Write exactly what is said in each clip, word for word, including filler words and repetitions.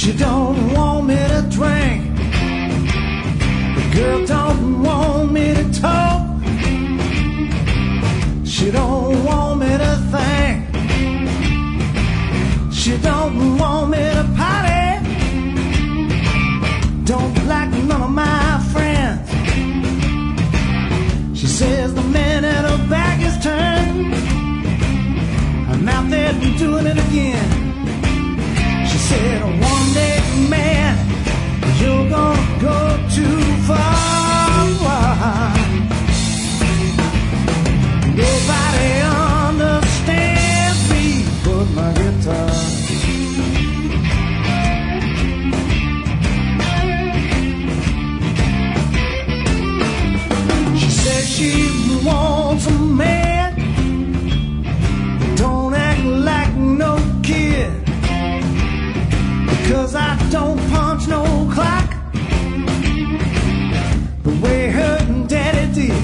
She don't want me to drink. The girl don't want me to talk. She don't want me to think. She don't want me to party. Don't like none of my friends. She says the minute her back is turned, I'm out there doing it again. She said, one day, man, you're gonna go too far. Nobody understands me but my guitar. She said she wants a man, don't act like no kid, because I don't punch no clock the way her daddy did.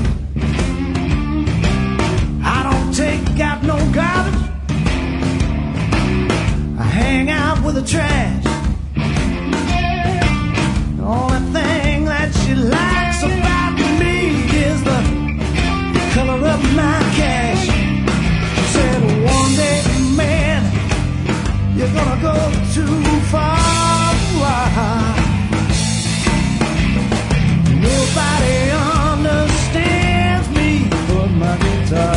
I don't take out no garbage. I hang out with the trash. The only thing that she likes about me is the color of my cash. She said, one day, man, you're gonna go too far. Nobody understands me but my guitar.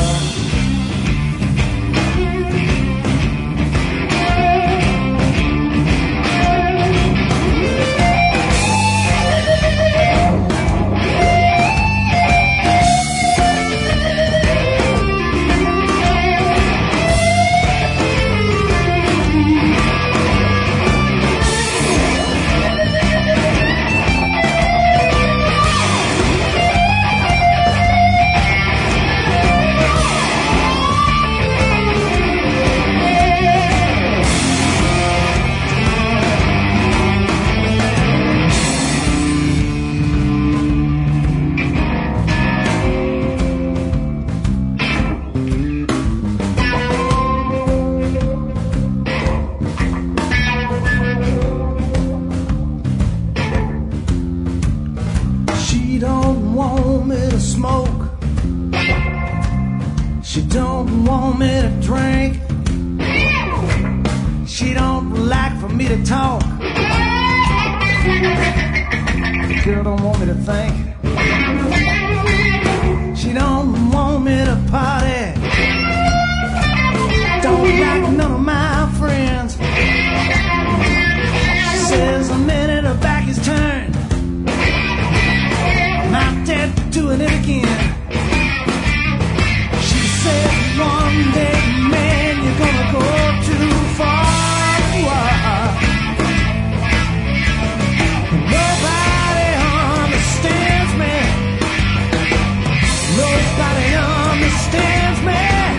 She don't want me to smoke. She don't want me to drink. She don't like for me to talk. The girl don't want me to think. She don't want me to party. Don't like none of my friends. She says the minute her back is turned, I'm out there doing it again. She said, one day, man, you're gonna go too far. Nobody understands me. Nobody understands me.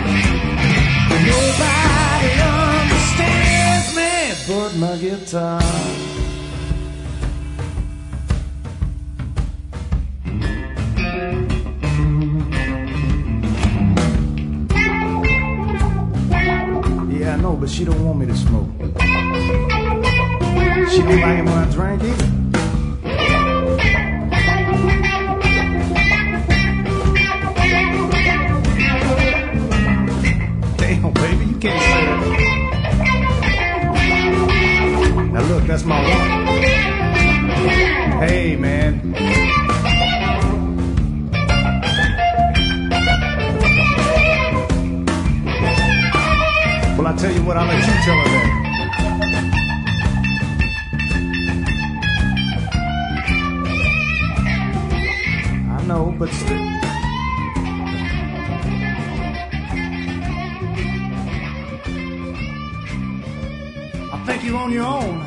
Nobody understands me but my guitar. I know, but she don't want me to smoke. She don't like it when I drink it. Damn, baby, you can't say that. Now look, that's my woman. Hey, man. Well, I tell you what, I'll let you tell her that. I know, but still. I think you're on your own.